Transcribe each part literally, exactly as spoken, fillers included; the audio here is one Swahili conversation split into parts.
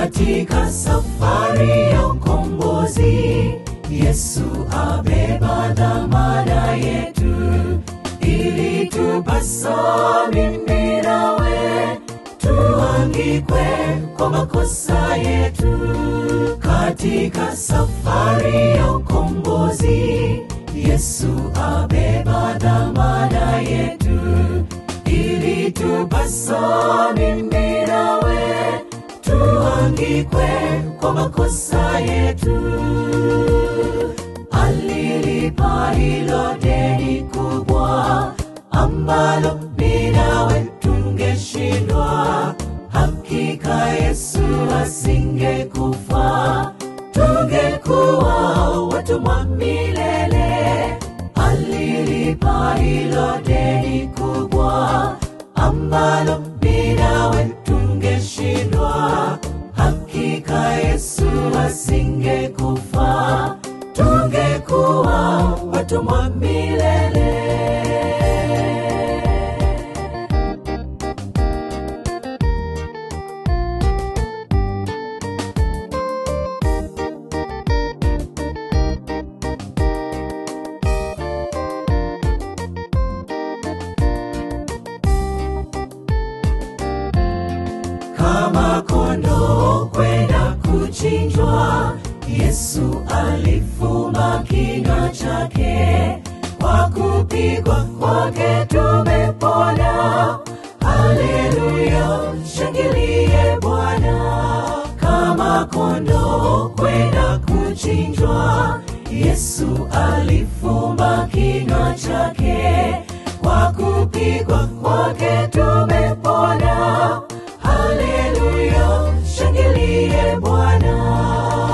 Katika safari ya ukombozi, Yesu abeba dhamana yetu, ili tupasa mimi nawe tuangikwe kwa makosa yetu. Katika safari ya ukombozi, Yesu abeba dhamana yetu, ili tupasa mimi nawe tuangikwe kwa makosa yetu. Alilipa hilo deni kubwa ambalo mimi nawe tungeshindwa. Hakika Yesu asingekufa, tungekuwa watumwa milele. Alilipa hilo deni kubwa ambalo mimi nawe tungeshindwa. Hakika Yesu asingekufa, tungekuwa watumwa milele. Kama kondoo kwenda kuchinjwa, Yesu alifumba kinywa chake. Kwa kupigwa kwake tumepona. Haleluya, shangilie Bwana. Kama kondoo kwenda kuchinjwa, Yesu alifumba kinywa chake. Kwa kupigwa kwake tumepona. Haleluya, shangilie Bwana.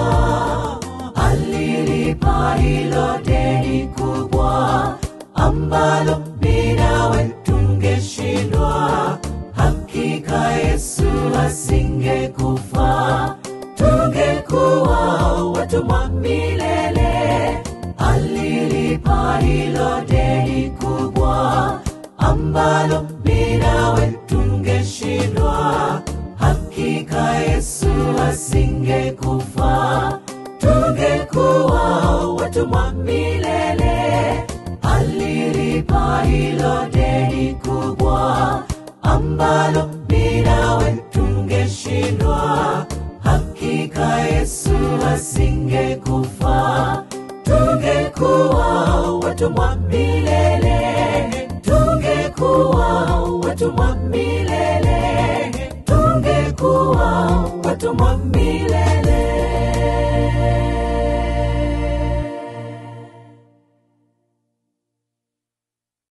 Alilipa hilo deni kubwa ambalo mimi nawe tungeshindwa. Hakika Yesu asingekufa, tungekuwa watumwa milele. Alilipa hilo deni kubwa ambalo mimi nawe tungeshindwa. Hakika Yesu asingekufa, tungekuwa watumwa milele. Alilipa hilo deni kubwa ambalo mimi nawe tungeshindwa. Hakika Yesu asingekufa, tungekuwa watumwa milele. Tungekuwa watumwa